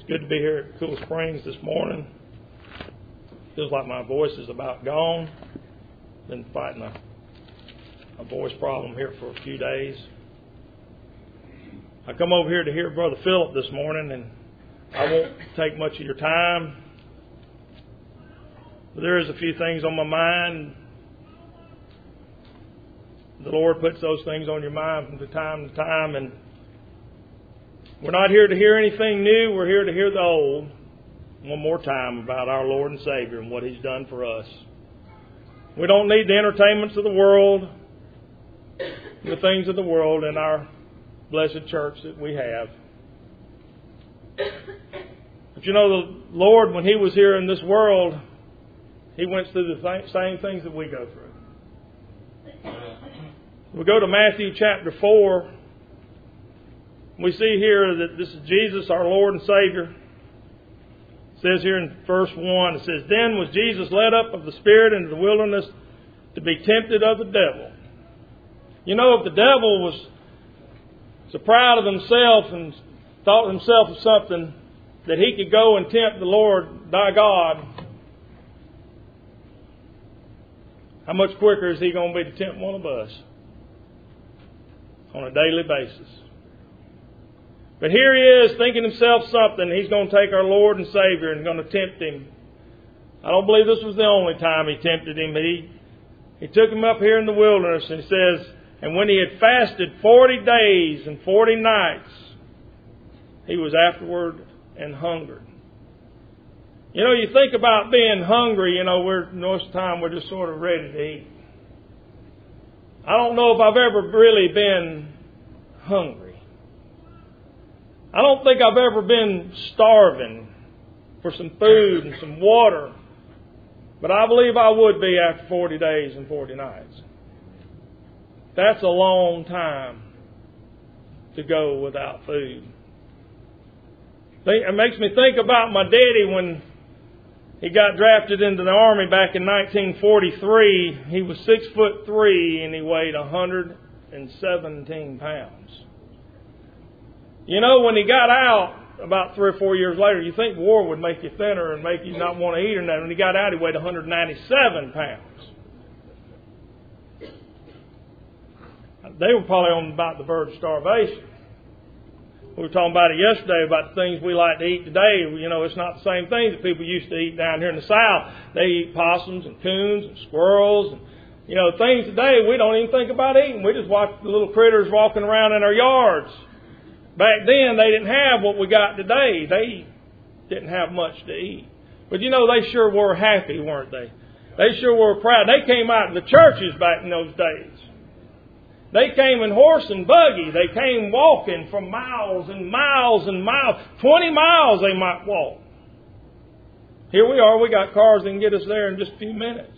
It's good to be here at Cool Springs this morning. Feels like my voice is about gone. Been fighting a voice problem here for a few days. I come over here to hear Brother Philip this morning, and I won't take much of your time. But there is a few things on my mind. The Lord puts those things on your mind from time to time, and we're not here to hear anything new. We're here to hear the old one more time about our Lord and Savior and what He's done for us. We don't need the entertainments of the world, the things of the world in our blessed church that we have. But you know, the Lord, when He was here in this world, He went through the same things that we go through. We go to Matthew chapter 4. We see here that this is Jesus, our Lord and Savior. It says here in verse 1, it says, "Then was Jesus led up of the Spirit into the wilderness to be tempted of the devil." You know, if the devil was so proud of himself and thought himself of something that he could go and tempt the Lord, thy God, how much quicker is he going to be to tempt one of us on a daily basis? But here he is thinking himself something. He's going to take our Lord and Savior and going to tempt Him. I don't believe this was the only time He tempted Him, but He took Him up here in the wilderness, and He says, "And when He had fasted 40 days and 40 nights, He was afterward and hungered." You know, you think about being hungry, you know, most of the time we're just sort of ready to eat. I don't know if I've ever really been hungry. I don't think I've ever been starving for some food and some water. But I believe I would be after 40 days and 40 nights. That's a long time to go without food. It makes me think about my daddy when he got drafted into the Army back in 1943. He was 6'3" and he weighed 117 pounds. You know, when he got out about 3 or 4 years later, you think war would make you thinner and make you not want to eat or nothing. When he got out, he weighed 197 pounds. They were probably on about the verge of starvation. We were talking about it yesterday, about the things we like to eat today. You know, it's not the same things that people used to eat down here in the South. They eat possums and coons and squirrels and, you know, things today we don't even think about eating. We just watch the little critters walking around in our yards. Back then, they didn't have what we got today. They didn't have much to eat. But you know, they sure were happy, weren't they? They sure were proud. They came out to the churches back in those days. They came in horse and buggy. They came walking from miles and miles and miles. 20 miles they might walk. Here we are. We got cars that can get us there in just a few minutes.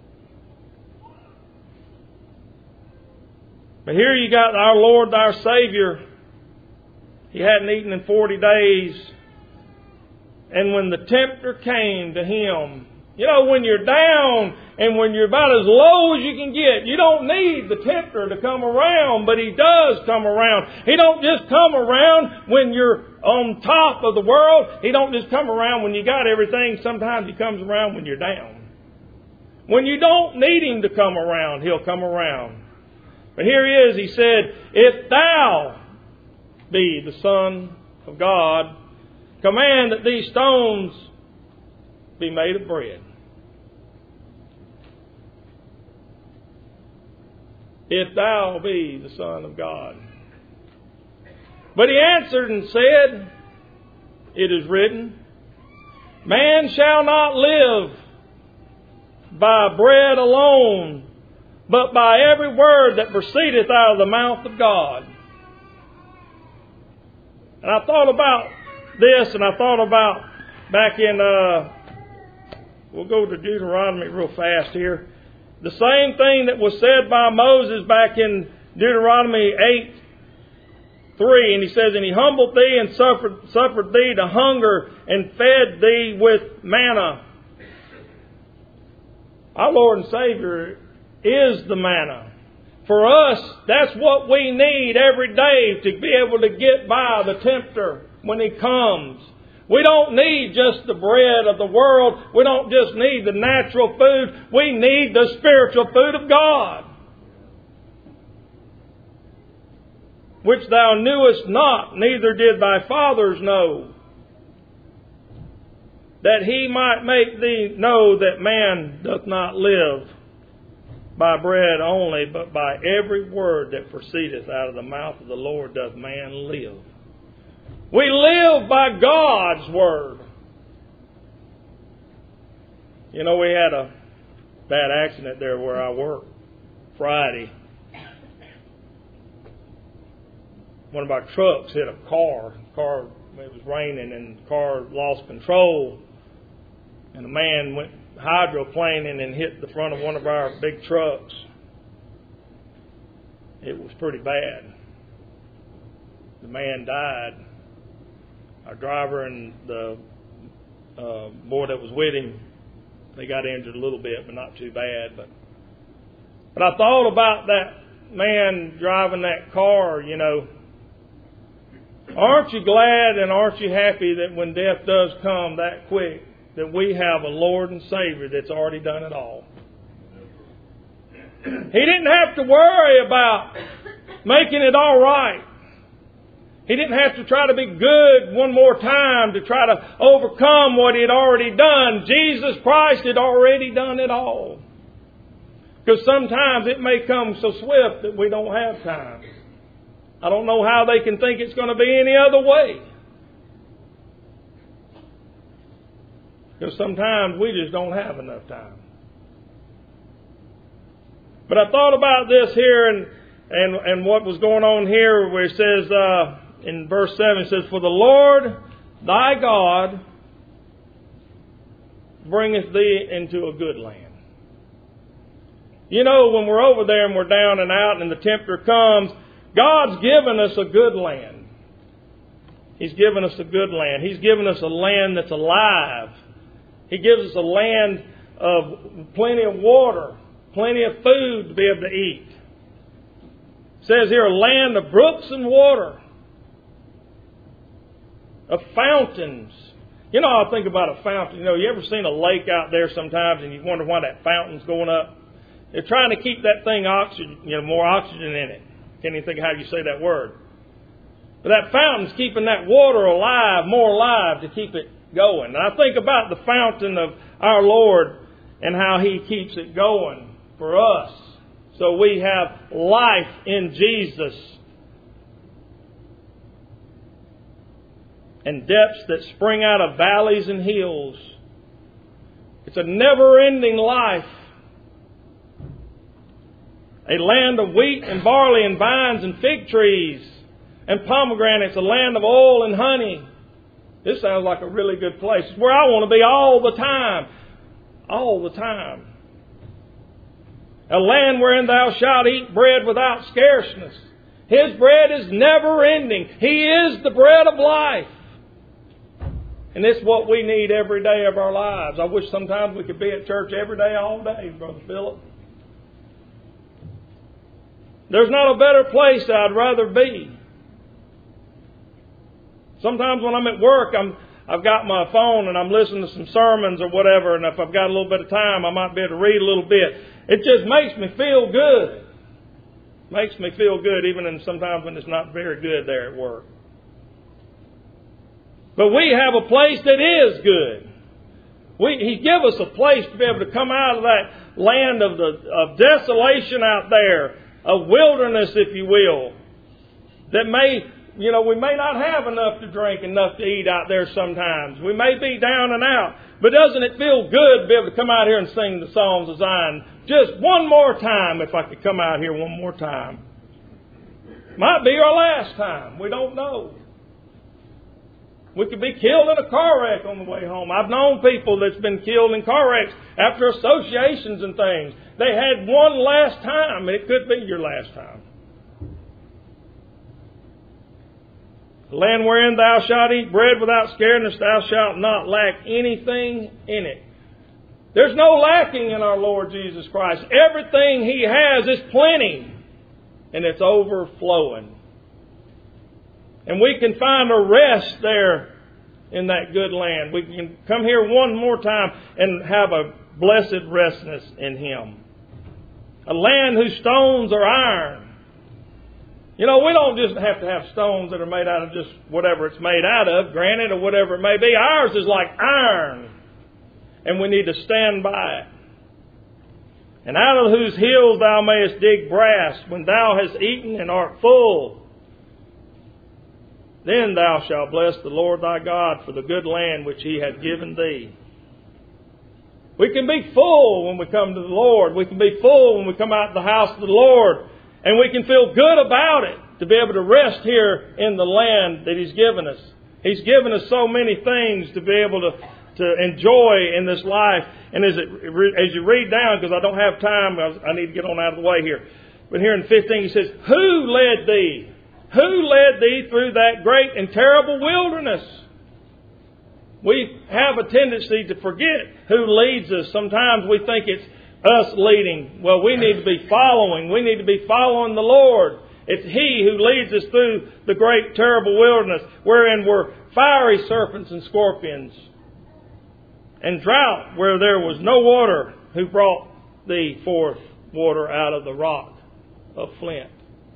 But here you got our Lord, our Savior. He hadn't eaten in 40 days. And when the tempter came to Him, you know, when you're down and when you're about as low as you can get, you don't need the tempter to come around, but He does come around. He don't just come around when you're on top of the world. He don't just come around when you got everything. Sometimes He comes around when you're down. When you don't need Him to come around, He'll come around. But here He is. He said, "If thou be the Son of God, command that these stones be made of bread." If thou be the Son of God. But He answered and said, "It is written, man shall not live by bread alone, but by every word that proceedeth out of the mouth of God." And I thought about this, and I thought about back in, we'll go to Deuteronomy real fast here. The same thing that was said by Moses back in Deuteronomy 8:3, and he says, "And He humbled thee and suffered thee to hunger and fed thee with manna." Our Lord and Savior is the manna. For us, that's what we need every day to be able to get by the tempter when he comes. We don't need just the bread of the world. We don't just need the natural food. We need the spiritual food of God. Which thou knewest not, neither did thy fathers know, that He might make thee know that man doth not live by bread only, but by every word that proceedeth out of the mouth of the Lord doth man live. We live by God's Word. You know, we had a bad accident there where I work Friday. One of our trucks hit a car. It was raining and the car lost control. And a man went hydroplaning and hit the front of one of our big trucks. It was pretty bad. The man died. Our driver and the boy that was with him, they got injured a little bit, but not too bad. But I thought about that man driving that car, you know. Aren't you glad and aren't you happy that when death does come that quick, that we have a Lord and Savior that's already done it all? He didn't have to worry about making it all right. He didn't have to try to be good one more time to try to overcome what He had already done. Jesus Christ had already done it all. Because sometimes it may come so swift that we don't have time. I don't know how they can think it's going to be any other way. Because sometimes we just don't have enough time. But I thought about this here and what was going on here where it says in verse 7, it says, For the Lord thy God bringeth thee into a good land. You know, when we're over there and we're down and out and the tempter comes, God's given us a good land. He's given us a good land. He's given us a land that's alive. He gives us a land of plenty of water, plenty of food to be able to eat. It says here, a land of brooks and water, of fountains. You know, I think about a fountain. You know, you ever seen a lake out there sometimes and you wonder why that fountain's going up? They're trying to keep that thing more oxygen in it. Can't even think of how you say that word. But that fountain's keeping that water alive, more alive to keep it going. And I think about the fountain of our Lord and how He keeps it going for us. So we have life in Jesus. And depths that spring out of valleys and hills. It's a never-ending life. A land of wheat and barley and vines and fig trees and pomegranates, a land of oil and honey. This sounds like a really good place. It's where I want to be all the time. All the time. A land wherein thou shalt eat bread without scarceness. His bread is never ending. He is the bread of life. And it's what we need every day of our lives. I wish sometimes we could be at church every day, all day, Brother Philip. There's not a better place I'd rather be. Sometimes when I'm at work, I've got my phone and I'm listening to some sermons or whatever, and if I've got a little bit of time, I might be able to read a little bit. It just makes me feel good. Makes me feel good even sometimes when it's not very good there at work. But we have a place that is good. He give us a place to be able to come out of that land of desolation out there, a wilderness, if you will, that we may not have enough to drink, enough to eat out there sometimes. We may be down and out. But doesn't it feel good to be able to come out here and sing the Psalms of Zion just one more time, if I could come out here one more time? Might be our last time. We don't know. We could be killed in a car wreck on the way home. I've known people that's been killed in car wrecks after associations and things. They had one last time. It could be your last time. The land wherein thou shalt eat bread without scarceness, thou shalt not lack anything in it. There's no lacking in our Lord Jesus Christ. Everything He has is plenty, and it's overflowing. And we can find a rest there in that good land. We can come here one more time and have a blessed restness in Him. A land whose stones are iron. You know, we don't just have to have stones that are made out of just whatever it's made out of, granite or whatever it may be. Ours is like iron. And we need to stand by it. And out of whose hills thou mayest dig brass, when thou hast eaten and art full. Then thou shalt bless the Lord thy God for the good land which He hath given thee. We can be full when we come to the Lord. We can be full when we come out of the house of the Lord. And we can feel good about it to be able to rest here in the land that He's given us. He's given us so many things to be able to enjoy in this life. And as you read down, because I don't have time, I need to get on out of the way here. But here in 15 He says, Who led thee? Who led thee through that great and terrible wilderness? We have a tendency to forget who leads us. Sometimes we think it's us leading. Well, we need to be following. We need to be following the Lord. It's He who leads us through the great, terrible wilderness, wherein were fiery serpents and scorpions, and drought where there was no water, who brought thee forth water out of the rock of flint.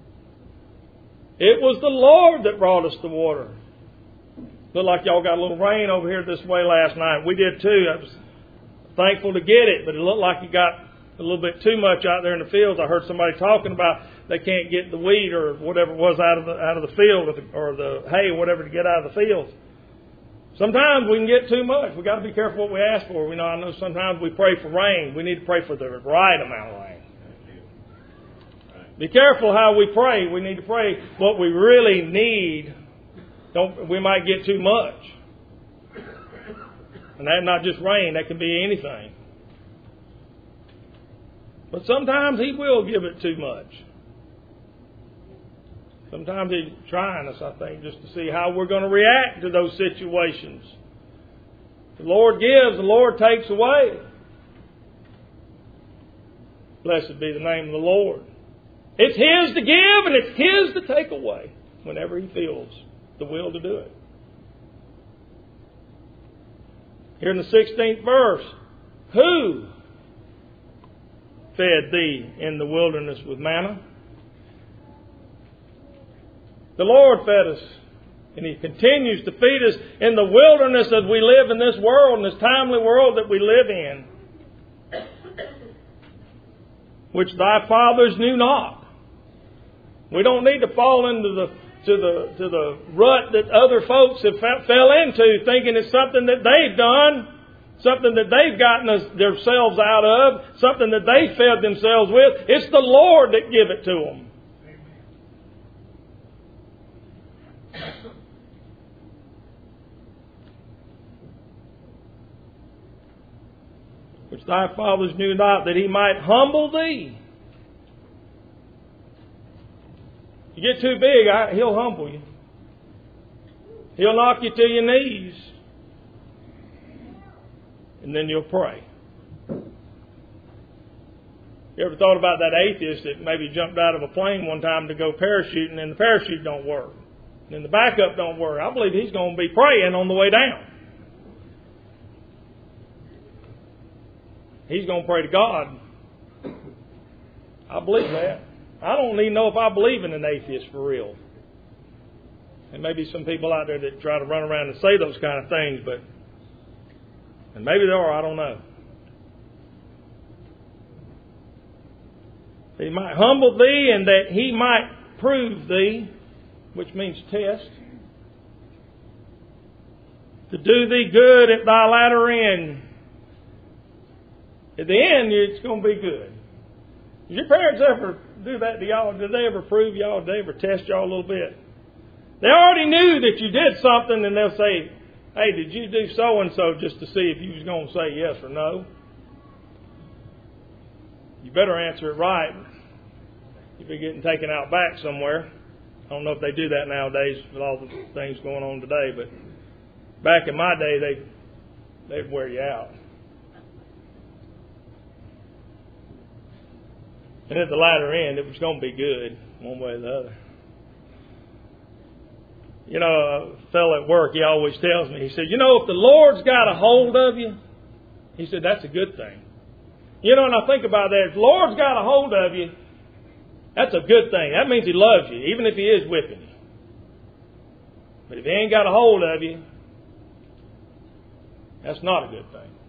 It was the Lord that brought us the water. Looked like y'all got a little rain over here this way last night. We did too. I was thankful to get it, but it looked like it got a little bit too much out there in the fields. I heard somebody talking about they can't get the wheat or whatever it was out of the field, or the hay or whatever to get out of the fields. Sometimes we can get too much. We've got to be careful what we ask for. I know sometimes we pray for rain. We need to pray for the right amount of rain. Be careful how we pray. We need to pray what we really need. We might get too much. And that's not just rain. That can be anything. But sometimes He will give it too much. Sometimes He's trying us, I think, just to see how we're going to react to those situations. The Lord gives, the Lord takes away. Blessed be the name of the Lord. It's His to give and it's His to take away whenever He feels the will to do it. Here in the 16th verse, Who fed thee in the wilderness with manna? The Lord fed us, and He continues to feed us in the wilderness as we live in this world, in this timely world that we live in, which thy fathers knew not. We don't need to fall into the rut that other folks have fell into, thinking it's something that they've done, something that they've gotten themselves out of, something that they fed themselves with. It's the Lord that give it to them. Which thy fathers knew not, that He might humble thee. You get too big, He'll humble you. He'll knock you to your knees. And then you'll pray. You ever thought about that atheist that maybe jumped out of a plane one time to go parachuting and the parachute don't work? And the backup don't work. I believe he's going to be praying on the way down. He's going to pray to God. I believe that. I don't even know if I believe in an atheist for real. And maybe some people out there that try to run around and say those kind of things, and maybe there are, I don't know. He might humble thee, and that He might prove thee, which means test, to do thee good at thy latter end. At the end, it's going to be good. Did your parents ever do that to y'all? Did they ever prove y'all? Did they ever test y'all a little bit? They already knew that you did something, and they'll say, hey, did you do so-and-so, just to see if you was going to say yes or no? You better answer it right. You'll be getting taken out back somewhere. I don't know if they do that nowadays with all the things going on today, but back in my day, they'd wear you out. And at the latter end, it was going to be good, one way or the other. You know, a fellow at work, he always tells me, he said, you know, if the Lord's got a hold of you, he said, that's a good thing. You know, and I think about that. If the Lord's got a hold of you, that's a good thing. That means He loves you, even if He is whipping you. But if He ain't got a hold of you, that's not a good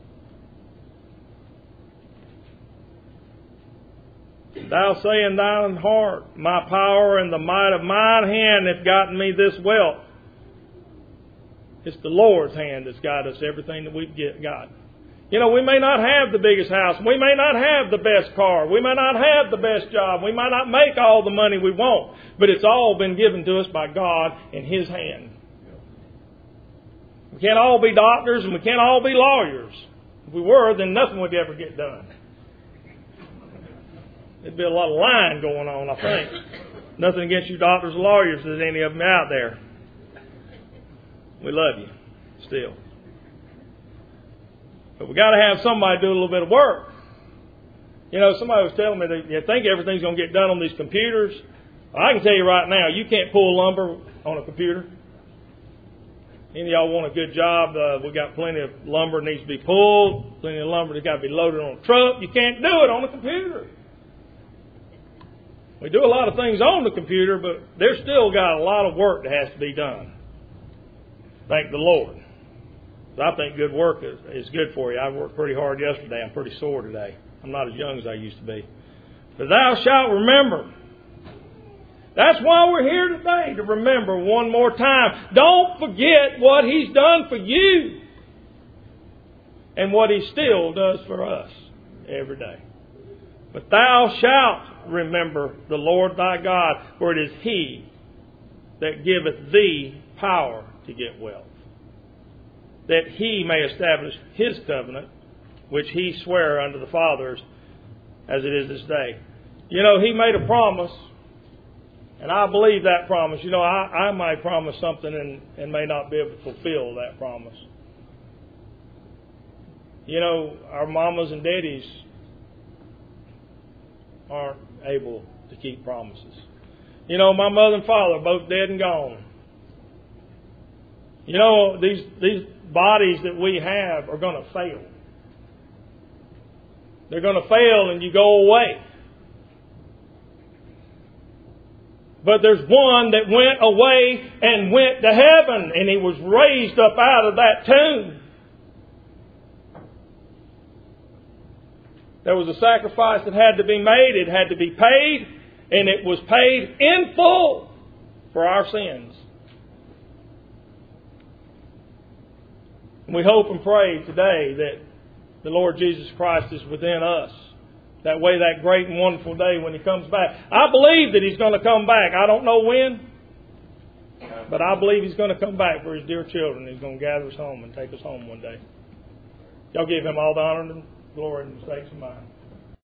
thing. Thou say in thine heart, my power and the might of mine hand have gotten me this wealth. It's the Lord's hand that's got us everything that we've got. You know, we may not have the biggest house. We may not have the best car. We may not have the best job. We might not make all the money we want. But it's all been given to us by God in His hand. We can't all be doctors and we can't all be lawyers. If we were, then nothing would ever get done. There'd be a lot of lying going on, I think. Nothing against you doctors and lawyers, there's any of them out there. We love you still. But we got to have somebody do a little bit of work. You know, somebody was telling me that you think everything's going to get done on these computers. Well, I can tell you right now, you can't pull lumber on a computer. Any of y'all want a good job? We got plenty of lumber that needs to be pulled. Plenty of lumber that's got to be loaded on a truck. You can't do it on a computer. We do a lot of things on the computer, but there's still got a lot of work that has to be done. Thank the Lord. I think good work is good for you. I worked pretty hard yesterday. I'm pretty sore today. I'm not as young as I used to be. But thou shalt remember. That's why we're here today, to remember one more time. Don't forget what He's done for you and what He still does for us every day. But thou shalt remember the Lord thy God, for it is He that giveth thee power to get wealth, that He may establish His covenant, which He sware unto the fathers, as it is this day. You know, He made a promise, and I believe that promise. You know, I might promise something and may not be able to fulfill that promise. You know, our mamas and daddies aren't able to keep promises. You know, my mother and father are both dead and gone. You know, these bodies that we have are going to fail. They're going to fail and you go away. But there's one that went away and went to heaven, and He was raised up out of that tomb. There was a sacrifice that had to be made. It had to be paid, and it was paid in full for our sins. And we hope and pray today that the Lord Jesus Christ is within us. That way, that great and wonderful day when He comes back. I believe that He's going to come back. I don't know when, but I believe He's going to come back for His dear children. He's going to gather us home and take us home one day. Y'all give Him all the honor and glory and mistakes of mine.